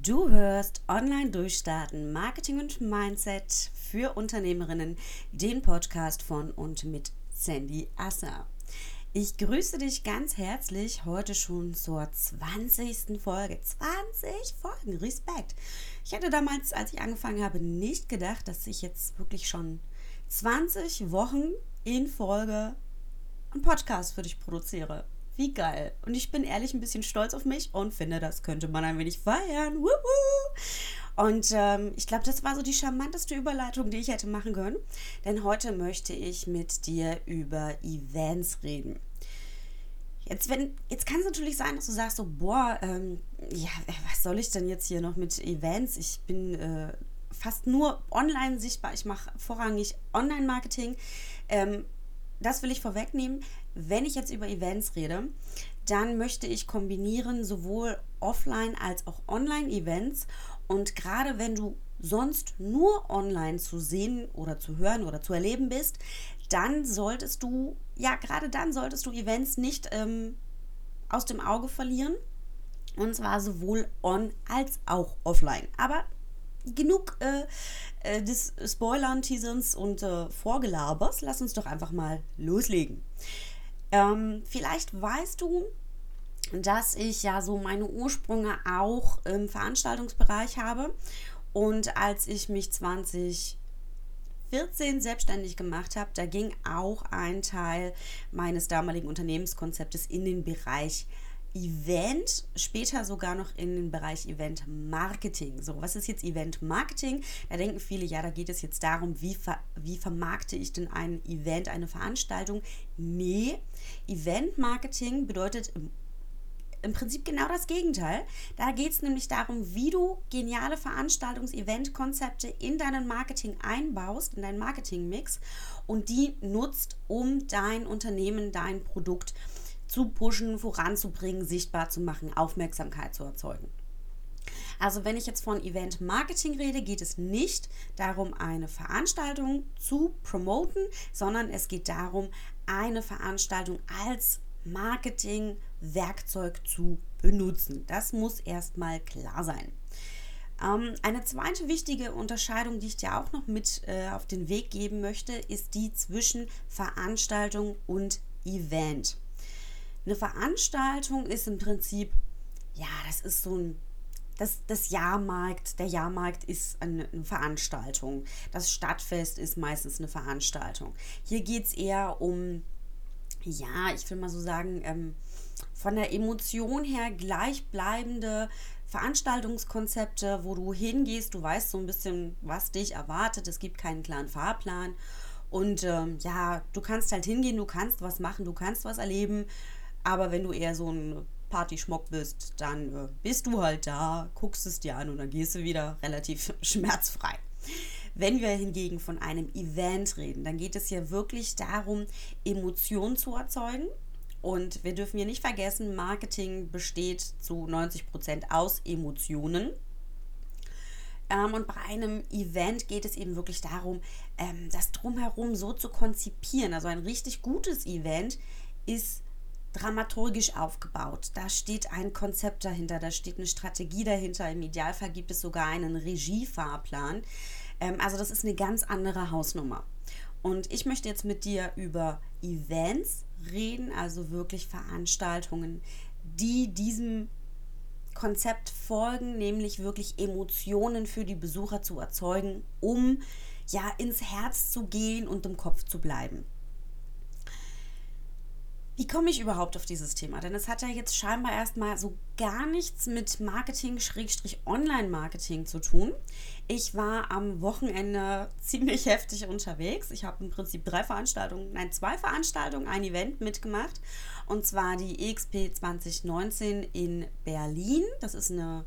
Du hörst Online Durchstarten, Marketing und Mindset für Unternehmerinnen, den Podcast von und mit Sandy Asser. Ich grüße dich ganz herzlich heute schon zur 20. Folge. 20 Folgen, Respekt. Ich hätte damals, als ich angefangen habe, nicht gedacht, dass ich jetzt wirklich schon 20 Wochen in Folge einen Podcast für dich produziere. Wie geil. Und ich bin ehrlich ein bisschen stolz auf mich und finde, das könnte man ein wenig feiern. Wuhu! Und ich glaube, das war so die charmanteste Überleitung, die ich hätte machen können. Denn heute möchte ich mit dir über Events reden. Jetzt kann es natürlich sein, dass du sagst so, was soll ich denn jetzt hier noch mit Events? Ich bin fast nur online sichtbar. Ich mache vorrangig Online-Marketing. Das will ich vorwegnehmen. Wenn ich jetzt über Events rede, dann möchte ich kombinieren sowohl Offline- als auch Online-Events. Und gerade wenn du sonst nur online zu sehen oder zu hören oder zu erleben bist, dann solltest du Events nicht aus dem Auge verlieren. Und zwar sowohl on als auch offline. Aber genug des Spoilern, Teaserns und Vorgelabers. Lass uns doch einfach mal loslegen. Vielleicht weißt du, dass ich ja so meine Ursprünge auch im Veranstaltungsbereich habe. Und als ich mich 2014 selbstständig gemacht habe, da ging auch ein Teil meines damaligen Unternehmenskonzeptes in den Bereich Event, später sogar noch in den Bereich Event Marketing. So, was ist jetzt Event Marketing? Da denken viele, ja, da geht es jetzt darum, wie vermarkte ich denn ein Event, eine Veranstaltung? Nee, Event Marketing bedeutet im Prinzip genau das Gegenteil. Da geht es nämlich darum, wie du geniale Event-Konzepte in deinen Marketing einbaust, in deinen Marketing-Mix und die nutzt, um dein Unternehmen, dein Produkt zu pushen, voranzubringen, sichtbar zu machen, Aufmerksamkeit zu erzeugen. Also wenn ich jetzt von Event Marketing rede, geht es nicht darum, eine Veranstaltung zu promoten, sondern es geht darum, eine Veranstaltung als Marketing-Werkzeug zu benutzen. Das muss erstmal klar sein. Eine zweite wichtige Unterscheidung, die ich dir auch noch mit auf den Weg geben möchte, ist die zwischen Veranstaltung und Event. Eine Veranstaltung ist im Prinzip, das ist so das Jahrmarkt. Der Jahrmarkt ist eine Veranstaltung. Das Stadtfest ist meistens eine Veranstaltung. Hier geht es eher um, ich will mal so sagen, von der Emotion her gleichbleibende Veranstaltungskonzepte, wo du hingehst, du weißt so ein bisschen, was dich erwartet. Es gibt keinen klaren Fahrplan. Und du kannst halt hingehen, du kannst was machen, du kannst was erleben. Aber wenn du eher so ein Partyschmock bist, dann bist du halt da, guckst es dir an und dann gehst du wieder relativ schmerzfrei. Wenn wir hingegen von einem Event reden, dann geht es ja wirklich darum, Emotionen zu erzeugen. Und wir dürfen hier nicht vergessen, Marketing besteht zu 90% aus Emotionen. Und bei einem Event geht es eben wirklich darum, das Drumherum so zu konzipieren. Also ein richtig gutes Event ist dramaturgisch aufgebaut. Da steht ein Konzept dahinter, da steht eine Strategie dahinter. Im Idealfall gibt es sogar einen Regiefahrplan. Also das ist eine ganz andere Hausnummer. Und ich möchte jetzt mit dir über Events reden, also wirklich Veranstaltungen, die diesem Konzept folgen, nämlich wirklich Emotionen für die Besucher zu erzeugen, um ins Herz zu gehen und im Kopf zu bleiben. Wie komme ich überhaupt auf dieses Thema? Denn es hat ja jetzt scheinbar erstmal so gar nichts mit Marketing/Online-Marketing zu tun. Ich war am Wochenende ziemlich heftig unterwegs. Ich habe im Prinzip zwei Veranstaltungen, ein Event mitgemacht. Und zwar die EXP 2019 in Berlin. Das ist ein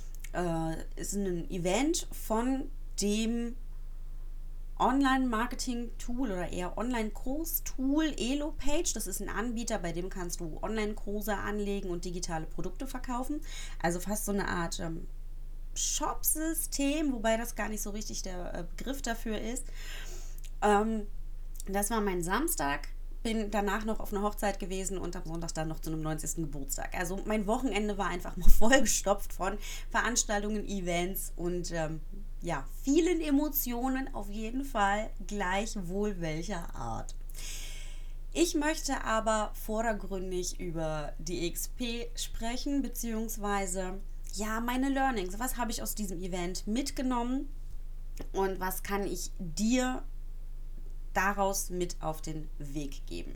Event von dem Online-Marketing-Tool oder eher Online-Kurs-Tool Elopage. Das ist ein Anbieter, bei dem kannst du Online-Kurse anlegen und digitale Produkte verkaufen. Also fast so eine Art Shop-System, wobei das gar nicht so richtig der Begriff dafür ist. Das war mein Samstag. bin danach noch auf einer Hochzeit gewesen und am Sonntag dann noch zu einem 90. Geburtstag. Also mein Wochenende war einfach mal vollgestopft von Veranstaltungen, Events und ja, vielen Emotionen auf jeden Fall, gleichwohl welcher Art. Ich möchte aber vordergründig über die XP sprechen, beziehungsweise ja, meine Learnings. Was habe ich aus diesem Event mitgenommen und was kann ich dir daraus mit auf den Weg geben?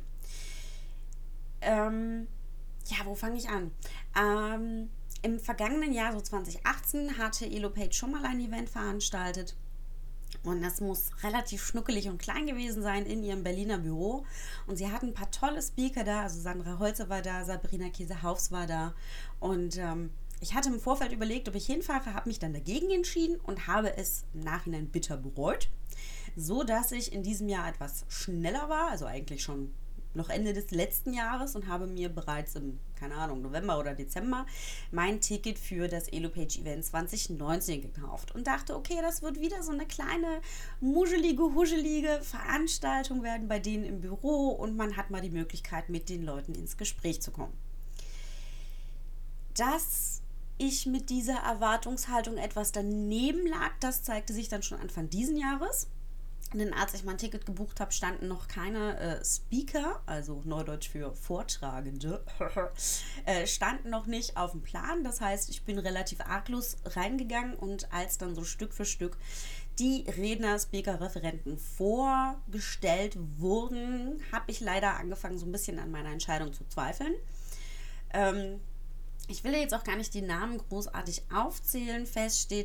Ja, wo fange ich an? Im vergangenen Jahr, so 2018, hatte Elopage schon mal ein Event veranstaltet. Und das muss relativ schnuckelig und klein gewesen sein in ihrem Berliner Büro. Und sie hatten ein paar tolle Speaker da. Also Sandra Holze war da, Sabrina Käse-Haufs war da. Und ich hatte im Vorfeld überlegt, ob ich hinfahre, habe mich dann dagegen entschieden und habe es im Nachhinein bitter bereut. So dass ich in diesem Jahr etwas schneller war, also eigentlich schon noch Ende des letzten Jahres und habe mir bereits im, keine Ahnung, November oder Dezember mein Ticket für das Elopage Event 2019 gekauft und dachte, okay, das wird wieder so eine kleine, huschelige Veranstaltung werden bei denen im Büro und man hat mal die Möglichkeit, mit den Leuten ins Gespräch zu kommen. Dass ich mit dieser Erwartungshaltung etwas daneben lag, das zeigte sich dann schon Anfang diesen Jahres. Denn als ich mein Ticket gebucht habe, standen noch keine Speaker, also Neudeutsch für Vortragende, standen noch nicht auf dem Plan. Das heißt, ich bin relativ arglos reingegangen und als dann so Stück für Stück die Redner, Speaker, Referenten vorgestellt wurden, habe ich leider angefangen, so ein bisschen an meiner Entscheidung zu zweifeln. Ich will jetzt auch gar nicht die Namen großartig aufzählen. Fest steht,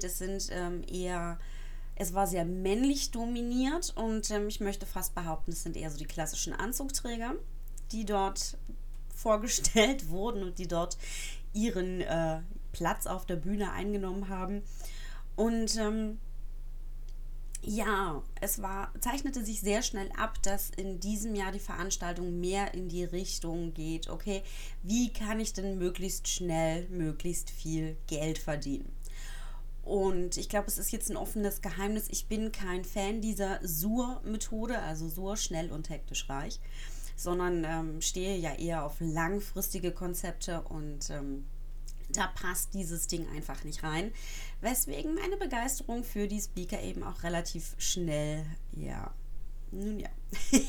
es war sehr männlich dominiert und ich möchte fast behaupten, es sind eher so die klassischen Anzugträger, die dort vorgestellt wurden und die dort ihren Platz auf der Bühne eingenommen haben. Und ja, zeichnete sich sehr schnell ab, dass in diesem Jahr die Veranstaltung mehr in die Richtung geht, okay, wie kann ich denn möglichst schnell, möglichst viel Geld verdienen? Und ich glaube, es ist jetzt ein offenes Geheimnis. Ich bin kein Fan dieser SUR-Methode, also SUR, schnell und hektisch reich, sondern stehe ja eher auf langfristige Konzepte und da passt dieses Ding einfach nicht rein. Weswegen meine Begeisterung für die Speaker eben auch relativ schnell, ja, nun ja.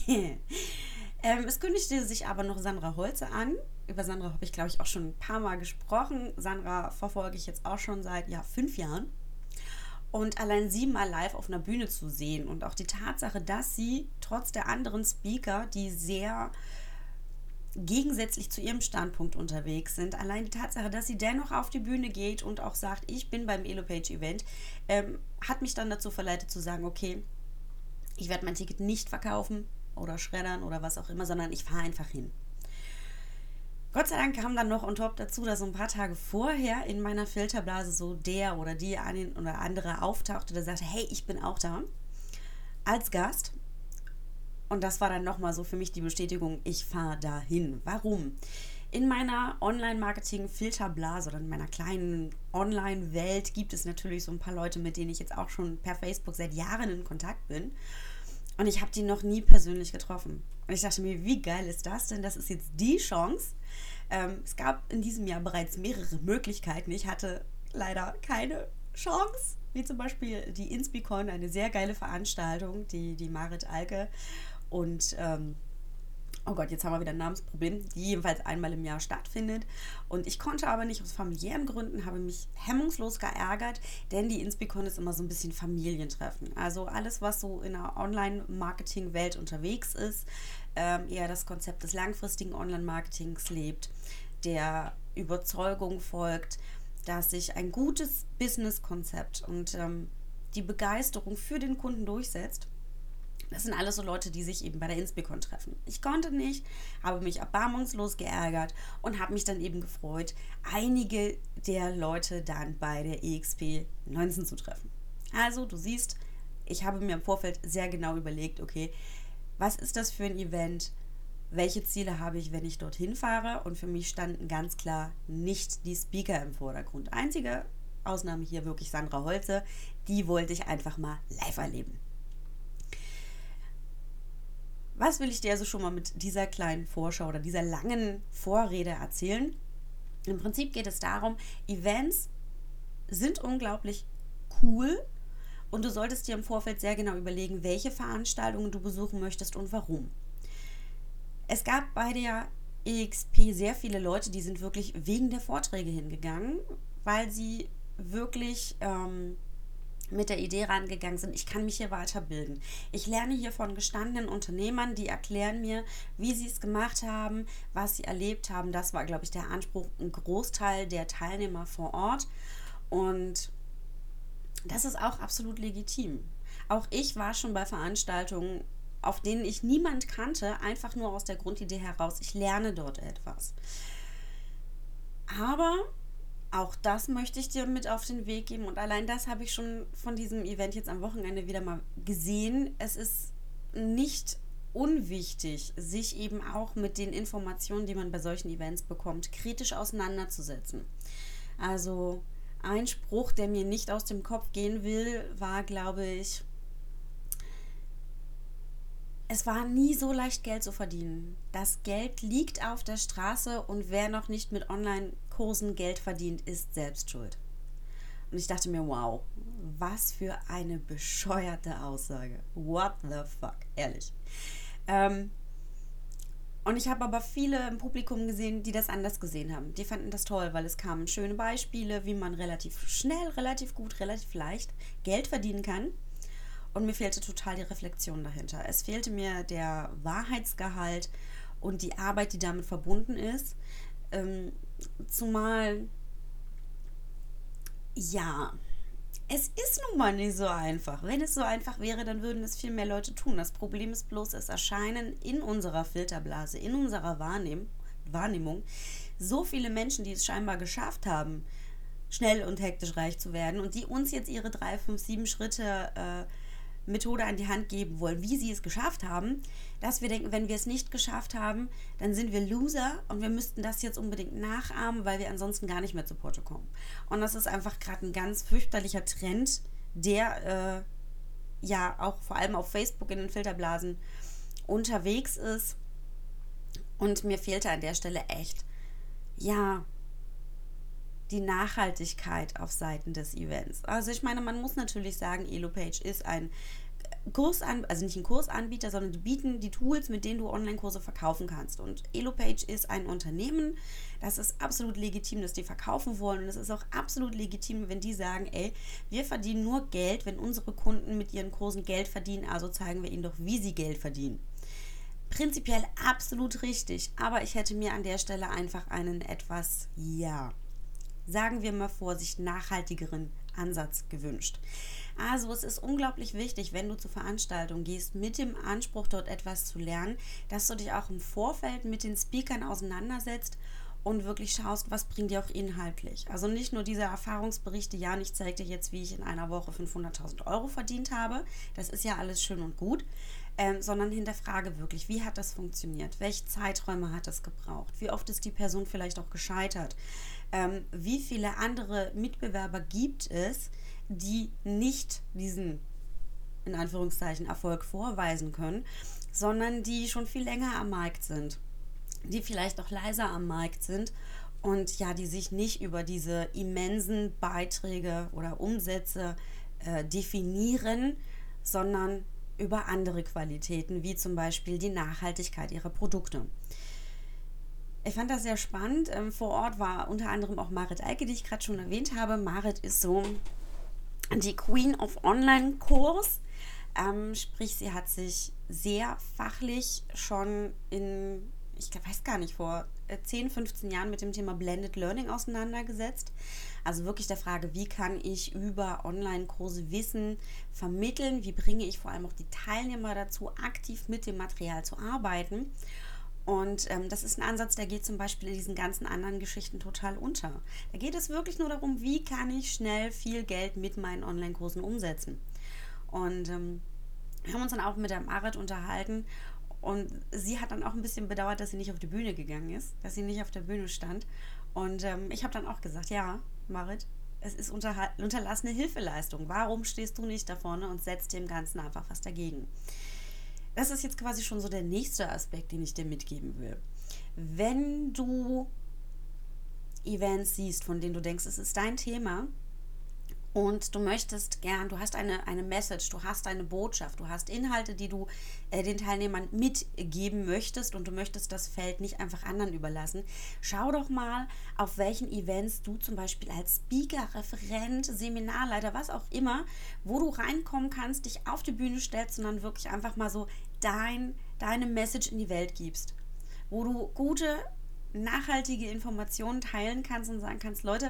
Es kündigte sich aber noch Sandra Holze an. Über Sandra habe ich, glaube ich, auch schon ein paar Mal gesprochen. Sandra verfolge ich jetzt auch schon seit 5 Jahren. Und allein sie mal live auf einer Bühne zu sehen und auch die Tatsache, dass sie trotz der anderen Speaker, die sehr gegensätzlich zu ihrem Standpunkt unterwegs sind, allein die Tatsache, dass sie dennoch auf die Bühne geht und auch sagt, ich bin beim Elopage Event, hat mich dann dazu verleitet zu sagen, okay, ich werde mein Ticket nicht verkaufen oder schreddern oder was auch immer, sondern ich fahre einfach hin. Gott sei Dank kam dann noch on top dazu, dass so ein paar Tage vorher in meiner Filterblase so der oder die eine oder andere auftauchte, der sagte, hey, ich bin auch da als Gast. Und das war dann nochmal so für mich die Bestätigung, ich fahre dahin. Warum? In meiner Online-Marketing-Filterblase oder in meiner kleinen Online-Welt gibt es natürlich so ein paar Leute, mit denen ich jetzt auch schon per Facebook seit Jahren in Kontakt bin. Und ich habe die noch nie persönlich getroffen. Und ich dachte mir, wie geil ist das denn? Das ist jetzt die Chance. Es gab in diesem Jahr bereits mehrere Möglichkeiten. Ich hatte leider keine Chance. Wie zum Beispiel die Inspicon, eine sehr geile Veranstaltung, die Marit Alke und oh Gott, jetzt haben wir wieder ein Namensproblem, die jedenfalls einmal im Jahr stattfindet. Und ich konnte aber nicht aus familiären Gründen, habe mich hemmungslos geärgert, denn die Inspicon ist immer so ein bisschen Familientreffen. Also alles, was so in der Online-Marketing-Welt unterwegs ist, eher das Konzept des langfristigen Online-Marketings lebt, der Überzeugung folgt, dass sich ein gutes Business-Konzept und die Begeisterung für den Kunden durchsetzt. Das sind alles so Leute, die sich eben bei der Inspicon treffen. Ich konnte nicht, habe mich erbarmungslos geärgert und habe mich dann eben gefreut, einige der Leute dann bei der EXP 19 zu treffen. Also du siehst, ich habe mir im Vorfeld sehr genau überlegt, okay, was ist das für ein Event? Welche Ziele habe ich, wenn ich dorthin fahre? Und für mich standen ganz klar nicht die Speaker im Vordergrund. Einzige Ausnahme hier wirklich Sandra Holze, die wollte ich einfach mal live erleben. Was will ich dir also schon mal mit dieser kleinen Vorschau oder dieser langen Vorrede erzählen? Im Prinzip geht es darum, Events sind unglaublich cool und du solltest dir im Vorfeld sehr genau überlegen, welche Veranstaltungen du besuchen möchtest und warum. Es gab bei der EXP sehr viele Leute, die sind wirklich wegen der Vorträge hingegangen, weil sie wirklich mit der Idee rangegangen sind, ich kann mich hier weiterbilden. Ich lerne hier von gestandenen Unternehmern, die erklären mir, wie sie es gemacht haben, was sie erlebt haben. Das war, glaube ich, der Anspruch, ein Großteil der Teilnehmer vor Ort. Und das ist auch absolut legitim. Auch ich war schon bei Veranstaltungen, auf denen ich niemand kannte, einfach nur aus der Grundidee heraus, ich lerne dort etwas. Aber auch das möchte ich dir mit auf den Weg geben und allein das habe ich schon von diesem Event jetzt am Wochenende wieder mal gesehen. Es ist nicht unwichtig, sich eben auch mit den Informationen, die man bei solchen Events bekommt, kritisch auseinanderzusetzen. Also ein Spruch, der mir nicht aus dem Kopf gehen will, war, glaube ich, es war nie so leicht, Geld zu verdienen. Das Geld liegt auf der Straße und wer noch nicht mit Online-Kursen Geld verdient, ist selbst schuld. Und ich dachte mir, wow, was für eine bescheuerte Aussage. What the fuck, ehrlich. Und ich habe aber viele im Publikum gesehen, die das anders gesehen haben. Die fanden das toll, weil es kamen schöne Beispiele, wie man relativ schnell, relativ gut, relativ leicht Geld verdienen kann. Und mir fehlte total die Reflexion dahinter. Es fehlte mir der Wahrheitsgehalt und die Arbeit, die damit verbunden ist. Zumal, ja, es ist nun mal nicht so einfach. Wenn es so einfach wäre, dann würden es viel mehr Leute tun. Das Problem ist bloß, es erscheinen in unserer Filterblase, in unserer Wahrnehmung so viele Menschen, die es scheinbar geschafft haben, schnell und hektisch reich zu werden und die uns jetzt ihre 3, 5, 7 Schritte Methode an die Hand geben wollen, wie sie es geschafft haben, dass wir denken, wenn wir es nicht geschafft haben, dann sind wir Loser und wir müssten das jetzt unbedingt nachahmen, weil wir ansonsten gar nicht mehr zu Potte kommen. Und das ist einfach gerade ein ganz fürchterlicher Trend, der ja auch vor allem auf Facebook in den Filterblasen unterwegs ist. Und mir fehlte an der Stelle echt, ja, die Nachhaltigkeit auf Seiten des Events. Also ich meine, man muss natürlich sagen, Elopage ist ein also nicht ein Kursanbieter, sondern die bieten die Tools, mit denen du Online-Kurse verkaufen kannst. Und Elopage ist ein Unternehmen, das ist absolut legitim, dass die verkaufen wollen. Und es ist auch absolut legitim, wenn die sagen, ey, wir verdienen nur Geld, wenn unsere Kunden mit ihren Kursen Geld verdienen, also zeigen wir ihnen doch, wie sie Geld verdienen. Prinzipiell absolut richtig, aber ich hätte mir an der Stelle einfach einen etwas, sagen wir mal Vorsicht, nachhaltigeren Ansatz gewünscht. Also es ist unglaublich wichtig, wenn du zur Veranstaltung gehst, mit dem Anspruch, dort etwas zu lernen, dass du dich auch im Vorfeld mit den Speakern auseinandersetzt und wirklich schaust, was bringt dir auch inhaltlich. Also nicht nur diese Erfahrungsberichte, ich zeige dir jetzt, wie ich in einer Woche 500.000 Euro verdient habe, das ist ja alles schön und gut, sondern hinterfrage wirklich, wie hat das funktioniert, welche Zeiträume hat das gebraucht, wie oft ist die Person vielleicht auch gescheitert, wie viele andere Mitbewerber gibt es, die nicht diesen, in Anführungszeichen, Erfolg vorweisen können, sondern die schon viel länger am Markt sind, die vielleicht auch leiser am Markt sind und die sich nicht über diese immensen Beiträge oder Umsätze definieren, sondern über andere Qualitäten, wie zum Beispiel die Nachhaltigkeit ihrer Produkte. Ich fand das sehr spannend. Vor Ort war unter anderem auch Marit Eike, die ich gerade schon erwähnt habe. Marit ist so die Queen of Online-Kurs. Sprich, sie hat sich sehr fachlich schon ich weiß gar nicht, vor 10, 15 Jahren mit dem Thema Blended Learning auseinandergesetzt. Also wirklich der Frage, wie kann ich über Online-Kurse Wissen vermitteln? Wie bringe ich vor allem auch die Teilnehmer dazu, aktiv mit dem Material zu arbeiten? Und das ist ein Ansatz, der geht zum Beispiel in diesen ganzen anderen Geschichten total unter. Da geht es wirklich nur darum, wie kann ich schnell viel Geld mit meinen Online-Kursen umsetzen. Und wir haben uns dann auch mit der Marit unterhalten und sie hat dann auch ein bisschen bedauert, dass sie nicht auf die Bühne gegangen ist, dass sie nicht auf der Bühne stand. Und ich habe dann auch gesagt, ja, Marit, es ist unterlassene Hilfeleistung. Warum stehst du nicht da vorne und setzt dem Ganzen einfach was dagegen? das ist jetzt quasi schon so der nächste Aspekt, den ich dir mitgeben will. Wenn du Events siehst, von denen du denkst, es ist dein Thema und du möchtest gern, du hast eine Message, du hast eine Botschaft, du hast Inhalte, die du den Teilnehmern mitgeben möchtest und du möchtest das Feld nicht einfach anderen überlassen, schau doch mal, auf welchen Events du zum Beispiel als Speaker, Referent, Seminarleiter, was auch immer, wo du reinkommen kannst, dich auf die Bühne stellst und dann wirklich einfach mal so deine Message in die Welt gibst. Wo du gute, nachhaltige Informationen teilen kannst und sagen kannst, Leute,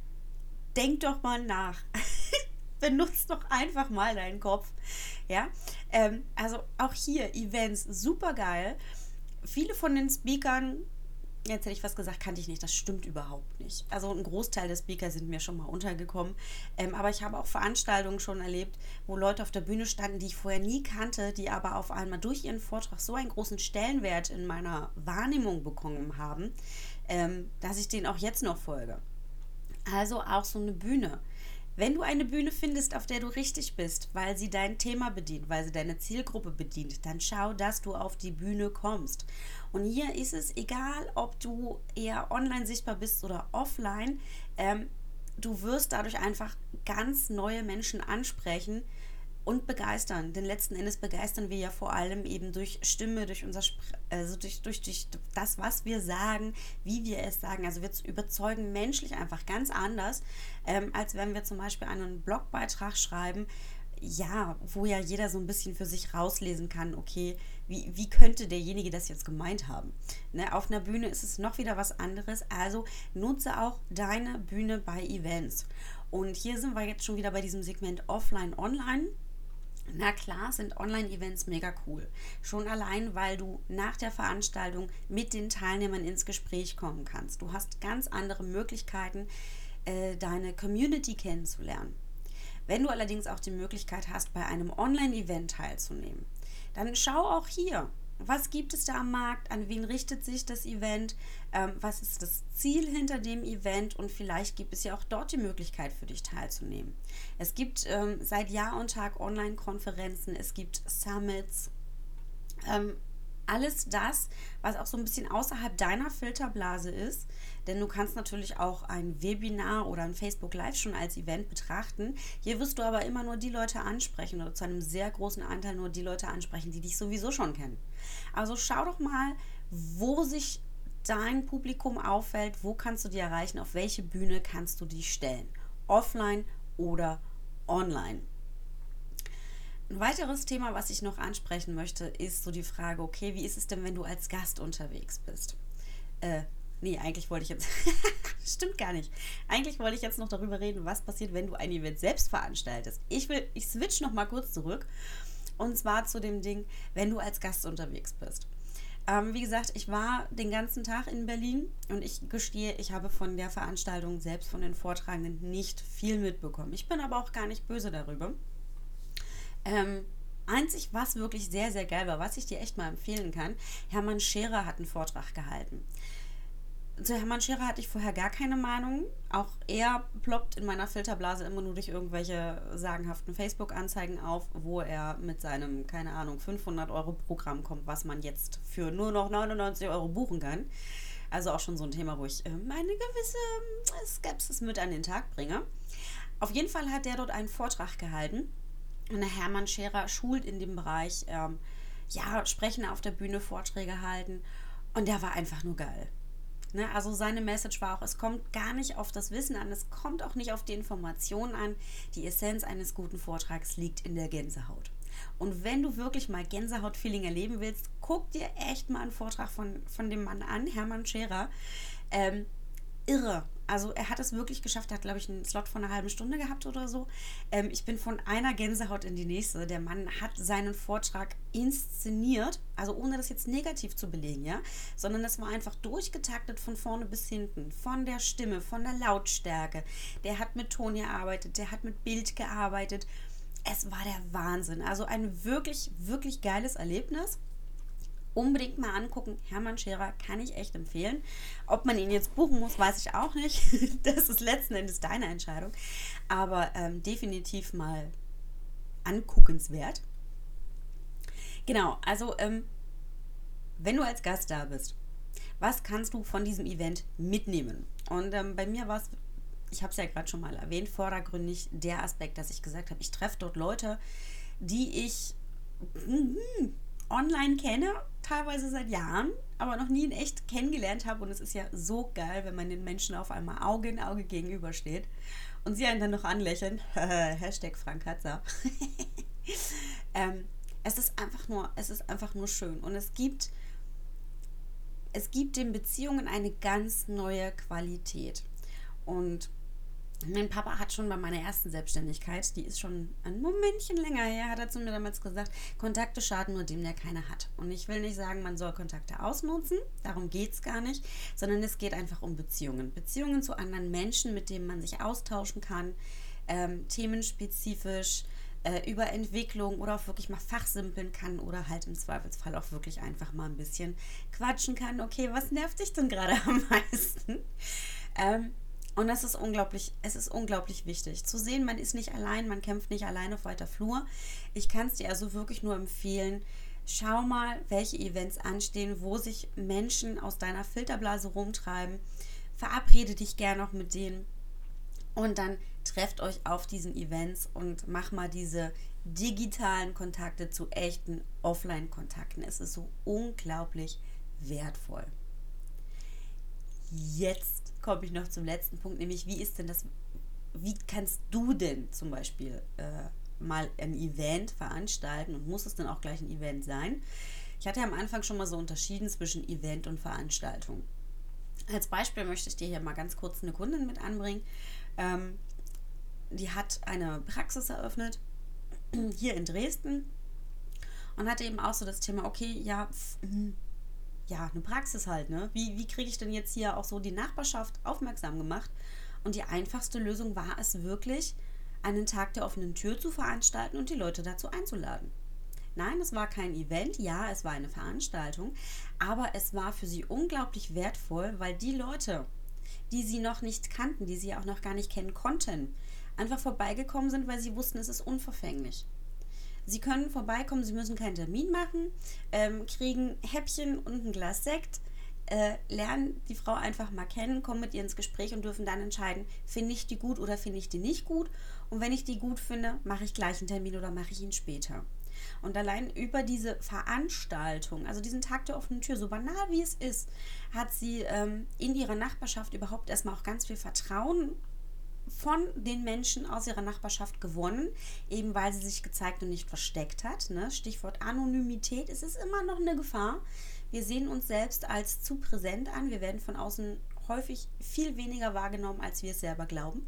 denk doch mal nach. Benutzt doch einfach mal deinen Kopf. Ja, also auch hier Events, super geil. Viele von den Speakern, jetzt hätte ich fast gesagt, kannte ich nicht. Das stimmt überhaupt nicht. Also ein Großteil der Speaker sind mir schon mal untergekommen. Aber ich habe auch Veranstaltungen schon erlebt, wo Leute auf der Bühne standen, die ich vorher nie kannte, die aber auf einmal durch ihren Vortrag so einen großen Stellenwert in meiner Wahrnehmung bekommen haben, dass ich denen auch jetzt noch folge. Also auch so eine Bühne. Wenn du eine Bühne findest, auf der du richtig bist, weil sie dein Thema bedient, weil sie deine Zielgruppe bedient, dann schau, dass du auf die Bühne kommst. Und hier ist es egal, ob du eher online sichtbar bist oder offline, du wirst dadurch einfach ganz neue Menschen ansprechen und begeistern. Denn letzten Endes begeistern wir ja vor allem eben durch Stimme, durch unser durch das, was wir sagen, wie wir es sagen. Also wir überzeugen menschlich einfach ganz anders, als wenn wir zum Beispiel einen Blogbeitrag schreiben, ja, wo ja jeder so ein bisschen für sich rauslesen kann, okay, wie könnte derjenige das jetzt gemeint haben? Ne, auf einer Bühne ist es noch wieder was anderes, also nutze auch deine Bühne bei Events. Und hier sind wir jetzt schon wieder bei diesem Segment Offline, Online. Na klar, sind Online-Events mega cool. Schon allein, weil du nach der Veranstaltung mit den Teilnehmern ins Gespräch kommen kannst. Du hast ganz andere Möglichkeiten, deine Community kennenzulernen. Wenn du allerdings auch die Möglichkeit hast, bei einem Online-Event teilzunehmen, dann schau auch hier, was gibt es da am Markt, an wen richtet sich das Event, was ist das Ziel hinter dem Event und vielleicht gibt es ja auch dort die Möglichkeit für dich teilzunehmen. Es gibt seit Jahr und Tag Online-Konferenzen, es gibt Summits, alles das, was auch so ein bisschen außerhalb deiner Filterblase ist, denn du kannst natürlich auch ein Webinar oder ein Facebook Live schon als Event betrachten. Hier wirst du aber immer nur die Leute ansprechen oder zu einem sehr großen Anteil nur die Leute ansprechen, die dich sowieso schon kennen. Also schau doch mal, wo sich dein Publikum auffällt, wo kannst du die erreichen, auf welche Bühne kannst du die stellen, offline oder online. Ein weiteres Thema, was ich noch ansprechen möchte, ist so die Frage, okay, wie ist es denn, wenn du als Gast unterwegs bist? Eigentlich wollte ich jetzt, stimmt gar nicht. Eigentlich wollte ich jetzt noch darüber reden, was passiert, wenn du ein Event selbst veranstaltest. Ich switch noch mal kurz zurück und zwar zu dem Ding, wenn du als Gast unterwegs bist. Wie gesagt, ich war den ganzen Tag in Berlin und ich gestehe, ich habe von der Veranstaltung selbst, von den Vortragenden nicht viel mitbekommen. Ich bin aber auch gar nicht böse darüber. Einzig, was wirklich sehr, sehr geil war, was ich dir echt mal empfehlen kann, Hermann Scherer hat einen Vortrag gehalten. Zu Hermann Scherer hatte ich vorher gar keine Meinung. Auch er ploppt in meiner Filterblase immer nur durch irgendwelche sagenhaften Facebook-Anzeigen auf, wo er mit seinem, keine Ahnung, 500-Euro-Programm kommt, was man jetzt für nur noch 99 Euro buchen kann. Also auch schon so ein Thema, wo ich meine gewisse Skepsis mit an den Tag bringe. Auf jeden Fall hat der dort einen Vortrag gehalten. Und der Hermann Scherer schult in dem Bereich, Sprechen auf der Bühne, Vorträge halten. Und der war einfach nur geil. Ne? Also seine Message war auch, es kommt gar nicht auf das Wissen an, es kommt auch nicht auf die Informationen an. Die Essenz eines guten Vortrags liegt in der Gänsehaut. Und wenn du wirklich mal Gänsehaut-Feeling erleben willst, guck dir echt mal einen Vortrag von dem Mann an, Hermann Scherer. Irre. Also er hat es wirklich geschafft, er hat, glaube ich, einen Slot von einer halben Stunde gehabt oder so. Ich bin von einer Gänsehaut in die nächste. Der Mann hat seinen Vortrag inszeniert, also ohne das jetzt negativ zu belegen, ja, sondern das war einfach durchgetaktet von vorne bis hinten, von der Stimme, von der Lautstärke. Der hat mit Ton gearbeitet, der hat mit Bild gearbeitet. Es war der Wahnsinn. Also ein wirklich, wirklich geiles Erlebnis. Unbedingt mal angucken. Hermann Scherer kann ich echt empfehlen. Ob man ihn jetzt buchen muss, weiß ich auch nicht. Das ist letzten Endes deine Entscheidung. Aber definitiv mal anguckenswert. Genau, also wenn du als Gast da bist, was kannst du von diesem Event mitnehmen? Und bei mir war es, ich habe es ja gerade schon mal erwähnt, vordergründig der Aspekt, dass ich gesagt habe, ich treffe dort Leute, die ich online kenne, teilweise seit Jahren, aber noch nie in echt kennengelernt habe. Und es ist ja so geil, wenn man den Menschen auf einmal Auge in Auge gegenübersteht und sie einen dann noch anlächeln. Hashtag Frank Hatzer. Es ist einfach nur schön. Und es gibt den Beziehungen eine ganz neue Qualität. Und mein Papa hat schon bei meiner ersten Selbstständigkeit, die ist schon ein Momentchen länger her, hat er zu mir damals gesagt, Kontakte schaden nur dem, der keine hat. Und ich will nicht sagen, man soll Kontakte ausnutzen, darum geht es gar nicht, sondern es geht einfach um Beziehungen. Beziehungen zu anderen Menschen, mit denen man sich austauschen kann, themenspezifisch, über Entwicklung oder auch wirklich mal fachsimpeln kann oder halt im Zweifelsfall auch wirklich einfach mal ein bisschen quatschen kann. Okay, was nervt dich denn gerade am meisten? Und es ist unglaublich wichtig zu sehen, man ist nicht allein, man kämpft nicht allein auf weiter Flur. Ich kann es dir also wirklich nur empfehlen, schau mal, welche Events anstehen, wo sich Menschen aus deiner Filterblase rumtreiben. Verabrede dich gern noch mit denen und dann trefft euch auf diesen Events und mach mal diese digitalen Kontakte zu echten Offline-Kontakten. Es ist so unglaublich wertvoll. Jetzt komme ich noch zum letzten Punkt, nämlich wie kannst du denn zum Beispiel mal ein Event veranstalten und muss es dann auch gleich ein Event sein? Ich hatte ja am Anfang schon mal so unterschieden zwischen Event und Veranstaltung. Als Beispiel möchte ich dir hier mal ganz kurz eine Kundin mit anbringen. Die hat eine Praxis eröffnet, hier in Dresden, und hatte eben auch so das Thema, okay, ja, eine Praxis halt, ne? Wie kriege ich denn jetzt hier auch so die Nachbarschaft aufmerksam gemacht? Und die einfachste Lösung war es wirklich, einen Tag der offenen Tür zu veranstalten und die Leute dazu einzuladen. Nein, es war kein Event, ja, es war eine Veranstaltung, aber es war für sie unglaublich wertvoll, weil die Leute, die sie noch nicht kannten, die sie auch noch gar nicht kennen konnten, einfach vorbeigekommen sind, weil sie wussten, es ist unverfänglich. Sie können vorbeikommen, Sie müssen keinen Termin machen, kriegen Häppchen und ein Glas Sekt, lernen die Frau einfach mal kennen, kommen mit ihr ins Gespräch und dürfen dann entscheiden, finde ich die gut oder finde ich die nicht gut. Und wenn ich die gut finde, mache ich gleich einen Termin oder mache ich ihn später. Und allein über diese Veranstaltung, also diesen Tag der offenen Tür, so banal wie es ist, hat sie in ihrer Nachbarschaft überhaupt erstmal auch ganz viel Vertrauen von den Menschen aus ihrer Nachbarschaft gewonnen, eben weil sie sich gezeigt und nicht versteckt hat. Ne? Stichwort Anonymität, es ist immer noch eine Gefahr. Wir sehen uns selbst als zu präsent an. Wir werden von außen häufig viel weniger wahrgenommen, als wir es selber glauben.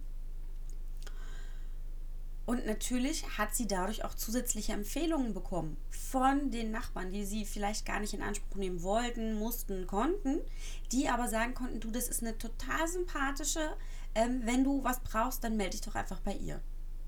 Und natürlich hat sie dadurch auch zusätzliche Empfehlungen bekommen von den Nachbarn, die sie vielleicht gar nicht in Anspruch nehmen wollten, mussten, konnten, die aber sagen konnten, du, das ist eine total sympathische, wenn du was brauchst, dann melde dich doch einfach bei ihr.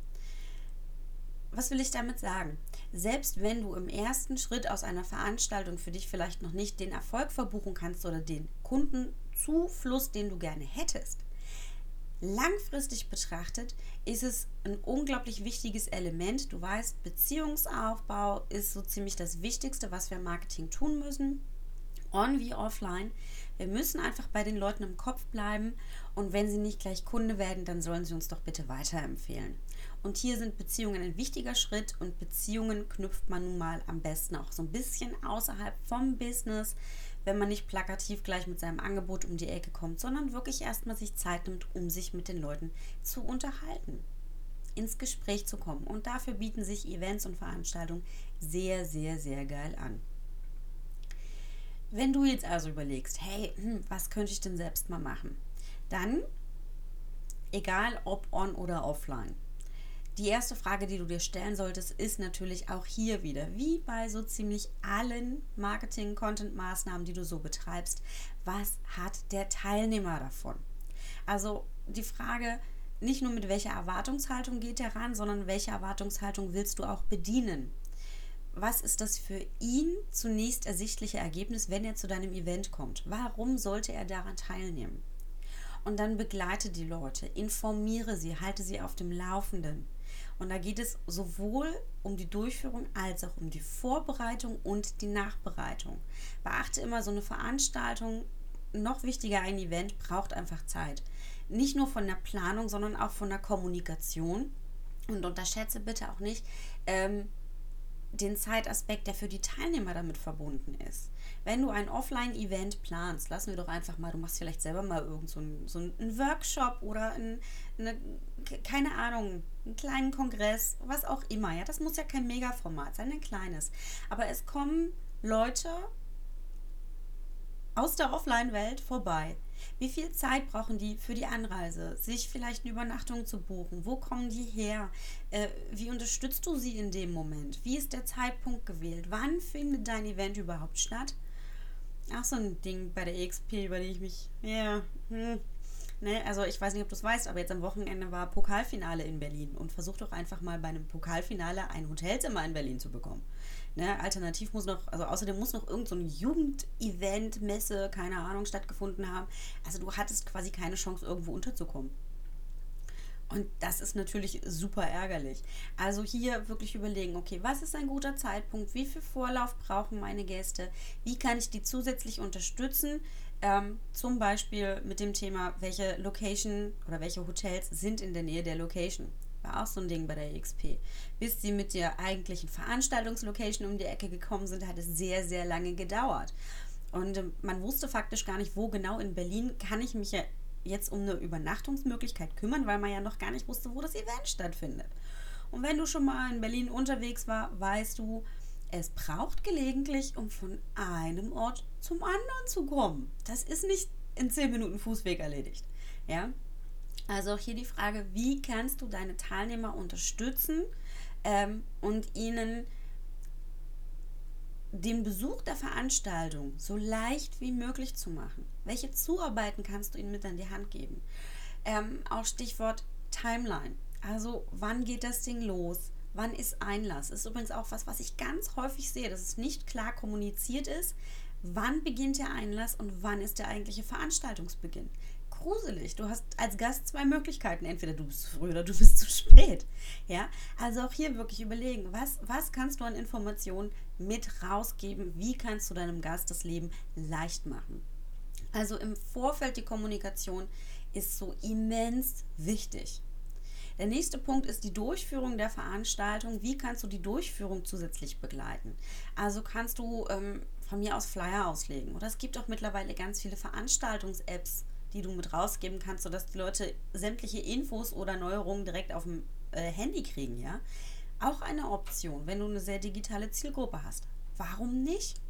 Was will ich damit sagen? Selbst wenn du im ersten Schritt aus einer Veranstaltung für dich vielleicht noch nicht den Erfolg verbuchen kannst oder den Kundenzufluss, den du gerne hättest, langfristig betrachtet ist es ein unglaublich wichtiges Element. Du weißt, Beziehungsaufbau ist so ziemlich das Wichtigste, was wir im Marketing tun müssen. On wie offline. Wir müssen einfach bei den Leuten im Kopf bleiben und wenn sie nicht gleich Kunde werden, dann sollen sie uns doch bitte weiterempfehlen. Und hier sind Beziehungen ein wichtiger Schritt und Beziehungen knüpft man nun mal am besten auch so ein bisschen außerhalb vom Business, wenn man nicht plakativ gleich mit seinem Angebot um die Ecke kommt, sondern wirklich erstmal sich Zeit nimmt, um sich mit den Leuten zu unterhalten, ins Gespräch zu kommen. Und dafür bieten sich Events und Veranstaltungen sehr, sehr, sehr geil an. Wenn du jetzt also überlegst, hey, was könnte ich denn selbst mal machen? Dann, egal ob on oder offline, die erste Frage, die du dir stellen solltest, ist natürlich auch hier wieder, wie bei so ziemlich allen Marketing-Content-Maßnahmen, die du so betreibst, was hat der Teilnehmer davon? Also die Frage, nicht nur mit welcher Erwartungshaltung geht er ran, sondern welche Erwartungshaltung willst du auch bedienen? Was ist das für ihn zunächst ersichtliche Ergebnis, wenn er zu deinem Event kommt? Warum sollte er daran teilnehmen? und dann begleite die Leute, informiere sie, halte sie auf dem Laufenden. Und da geht es sowohl um die Durchführung als auch um die Vorbereitung und die Nachbereitung. Beachte immer, so eine Veranstaltung, noch wichtiger ein Event, braucht einfach Zeit. Nicht nur von der Planung, sondern auch von der Kommunikation. Und unterschätze bitte auch nicht den Zeitaspekt, der für die Teilnehmer damit verbunden ist. Wenn du ein Offline-Event planst, lassen wir doch einfach mal, du machst vielleicht selber mal irgend so einen Workshop oder keine Ahnung, einen kleinen Kongress, was auch immer. Ja, das muss ja kein Megaformat sein, ein kleines. Aber es kommen Leute aus der Offline-Welt vorbei. Wie viel Zeit brauchen die für die Anreise, sich vielleicht eine Übernachtung zu buchen? Wo kommen die her? Wie unterstützt du sie in dem Moment? Wie ist der Zeitpunkt gewählt? Wann findet dein Event überhaupt statt? Auch so ein Ding bei der EXP, über die ich mich, also ich weiß nicht, ob du es weißt, aber jetzt am Wochenende war Pokalfinale in Berlin und versuch doch einfach mal bei einem Pokalfinale ein Hotelzimmer in Berlin zu bekommen. Ne? Alternativ muss noch, also außerdem muss noch irgend so ein Jugendevent, Messe, keine Ahnung, stattgefunden haben. Also du hattest quasi keine Chance, irgendwo unterzukommen. Und das ist natürlich super ärgerlich. Also hier wirklich überlegen, okay, was ist ein guter Zeitpunkt? Wie viel Vorlauf brauchen meine Gäste? Wie kann ich die zusätzlich unterstützen? Zum Beispiel mit dem Thema, welche Location oder welche Hotels sind in der Nähe der Location. War auch so ein Ding bei der EXP. Bis sie mit der eigentlichen Veranstaltungslocation um die Ecke gekommen sind, hat es sehr, sehr lange gedauert. Und man wusste faktisch gar nicht, wo genau in Berlin kann ich mich ja jetzt um eine Übernachtungsmöglichkeit kümmern, weil man ja noch gar nicht wusste, wo das Event stattfindet. Und wenn du schon mal in Berlin unterwegs war, weißt du, es braucht gelegentlich, um von einem Ort zum anderen zu kommen. Das ist nicht in 10 Minuten Fußweg erledigt. Ja? Also auch hier die Frage, wie kannst du deine Teilnehmer unterstützen und ihnen den Besuch der Veranstaltung so leicht wie möglich zu machen. Welche Zuarbeiten kannst du ihnen mit an die Hand geben? Auch Stichwort Timeline. Also wann geht das Ding los? Wann ist Einlass? Ist übrigens auch was ich ganz häufig sehe, dass es nicht klar kommuniziert ist. Wann beginnt der Einlass und wann ist der eigentliche Veranstaltungsbeginn? Gruselig. Du hast als Gast 2 Möglichkeiten. Entweder du bist zu früh oder du bist zu spät. Ja? Also auch hier wirklich überlegen, was kannst du an Informationen mit rausgeben? Wie kannst du deinem Gast das Leben leicht machen? Also im Vorfeld die Kommunikation ist so immens wichtig. Der nächste Punkt ist die Durchführung der Veranstaltung. Wie kannst du die Durchführung zusätzlich begleiten? Also kannst du von mir aus Flyer auslegen. Oder es gibt auch mittlerweile ganz viele Veranstaltungs-Apps, die du mit rausgeben kannst, sodass die Leute sämtliche Infos oder Neuerungen direkt auf dem Handy kriegen. Ja? Auch eine Option, wenn du eine sehr digitale Zielgruppe hast. Warum nicht?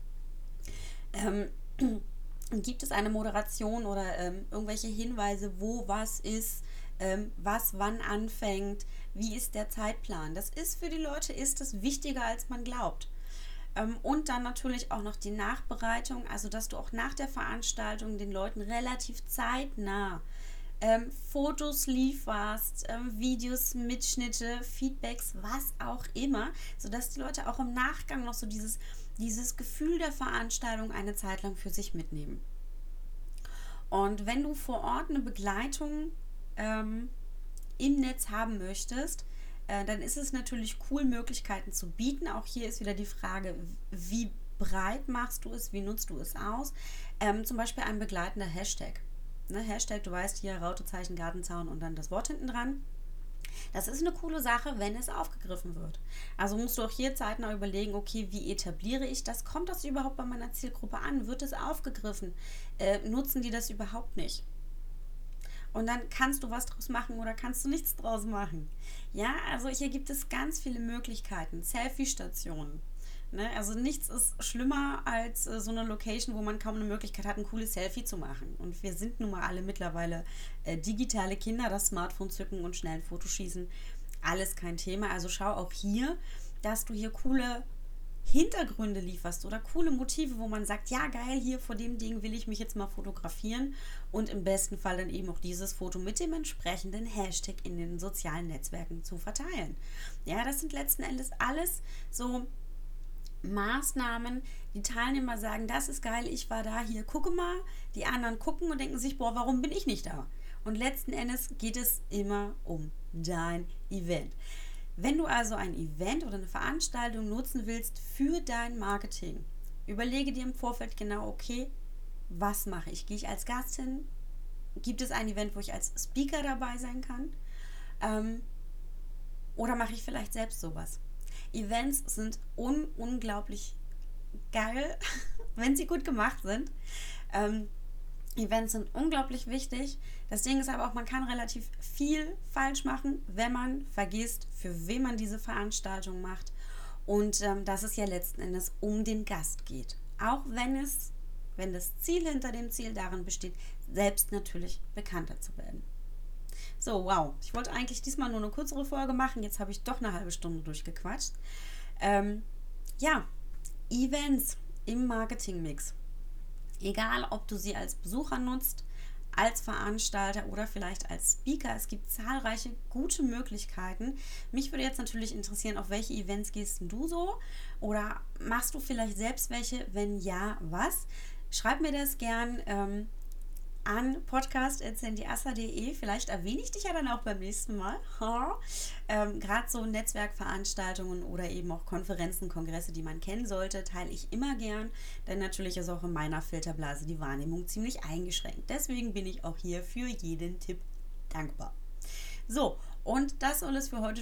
Gibt es eine Moderation oder irgendwelche Hinweise, wo was ist, was wann anfängt, wie ist der Zeitplan? Das ist für die Leute wichtiger, als man glaubt. Und dann natürlich auch noch die Nachbereitung, also dass du auch nach der Veranstaltung den Leuten relativ zeitnah Fotos lieferst, Videos, Mitschnitte, Feedbacks, was auch immer, sodass die Leute auch im Nachgang noch so dieses Gefühl der Veranstaltung eine Zeit lang für sich mitnehmen. Und wenn du vor Ort eine Begleitung im Netz haben möchtest, dann ist es natürlich cool, Möglichkeiten zu bieten. Auch hier ist wieder die Frage, wie breit machst du es, wie nutzt du es aus? Zum Beispiel ein begleitender Hashtag. Ne, Hashtag, du weißt hier, Rautezeichen, Gartenzaun und dann das Wort hinten dran. Das ist eine coole Sache, wenn es aufgegriffen wird. Also musst du auch hier zeitnah überlegen, okay, wie etabliere ich das? Kommt das überhaupt bei meiner Zielgruppe an? Wird es aufgegriffen? Nutzen die das überhaupt nicht? Und dann kannst du was draus machen oder kannst du nichts draus machen. Ja, also hier gibt es ganz viele Möglichkeiten. Selfie-Stationen. Ne? Also nichts ist schlimmer als so eine Location, wo man kaum eine Möglichkeit hat, ein cooles Selfie zu machen. Und wir sind nun mal alle mittlerweile digitale Kinder, das Smartphone zücken und schnell ein Foto schießen. Alles kein Thema. Also schau auch hier, dass du hier coole Hintergründe lieferst oder coole Motive, wo man sagt, ja geil, hier vor dem Ding will ich mich jetzt mal fotografieren und im besten Fall dann eben auch dieses Foto mit dem entsprechenden Hashtag in den sozialen Netzwerken zu verteilen. Ja, das sind letzten Endes alles so Maßnahmen, die Teilnehmer sagen, das ist geil, ich war da, hier, gucke mal, die anderen gucken und denken sich, boah, warum bin ich nicht da? Und letzten Endes geht es immer um dein Event. Wenn du also ein Event oder eine Veranstaltung nutzen willst für dein Marketing, überlege dir im Vorfeld genau, okay, was mache ich? Gehe ich als Gast hin? Gibt es ein Event, wo ich als Speaker dabei sein kann? Oder mache ich vielleicht selbst sowas? Events sind unglaublich geil, wenn sie gut gemacht sind. Events sind unglaublich wichtig. Das Ding ist aber auch, man kann relativ viel falsch machen, wenn man vergisst, für wen man diese Veranstaltung macht. Und dass es ja letzten Endes um den Gast geht. Auch wenn das Ziel hinter dem Ziel darin besteht, selbst natürlich bekannter zu werden. So, wow. Ich wollte eigentlich diesmal nur eine kürzere Folge machen. Jetzt habe ich doch eine halbe Stunde durchgequatscht. Ja, Events im Marketingmix. Egal, ob du sie als Besucher nutzt, als Veranstalter oder vielleicht als Speaker. Es gibt zahlreiche gute Möglichkeiten. Mich würde jetzt natürlich interessieren, auf welche Events gehst du so? Oder machst du vielleicht selbst welche? Wenn ja, was? Schreib mir das gern an podcast.sandyasser.de. Vielleicht erwähne ich dich ja dann auch beim nächsten Mal. Gerade so Netzwerkveranstaltungen oder eben auch Konferenzen, Kongresse, die man kennen sollte, teile ich immer gern, denn natürlich ist auch in meiner Filterblase die Wahrnehmung ziemlich eingeschränkt. Deswegen bin ich auch hier für jeden Tipp dankbar. So, und das soll es für heute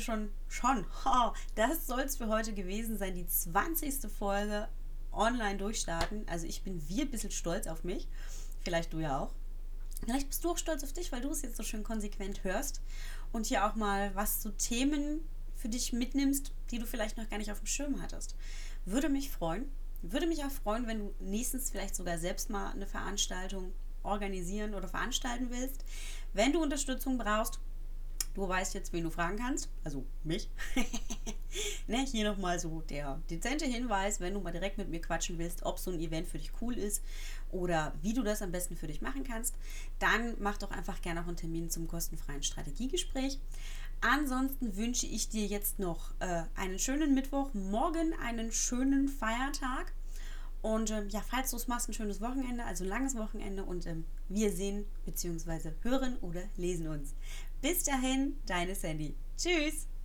das soll es für heute gewesen sein, die 20. Folge online durchstarten. Also wir ein bisschen stolz auf mich. Vielleicht du ja auch. Vielleicht bist du auch stolz auf dich, weil du es jetzt so schön konsequent hörst und hier auch mal was zu Themen für dich mitnimmst, die du vielleicht noch gar nicht auf dem Schirm hattest. Würde mich freuen. Würde mich auch freuen, wenn du nächstens vielleicht sogar selbst mal eine Veranstaltung organisieren oder veranstalten willst. Wenn du Unterstützung brauchst, du weißt jetzt, wen du fragen kannst, also mich. Ne, hier nochmal so der dezente Hinweis, wenn du mal direkt mit mir quatschen willst, ob so ein Event für dich cool ist oder wie du das am besten für dich machen kannst, dann mach doch einfach gerne auch einen Termin zum kostenfreien Strategiegespräch. Ansonsten wünsche ich dir jetzt noch einen schönen Mittwoch, morgen einen schönen Feiertag und ja, falls du es machst, ein schönes Wochenende, also ein langes Wochenende und wir sehen bzw. hören oder lesen uns. Bis dahin, deine Sandy. Tschüss!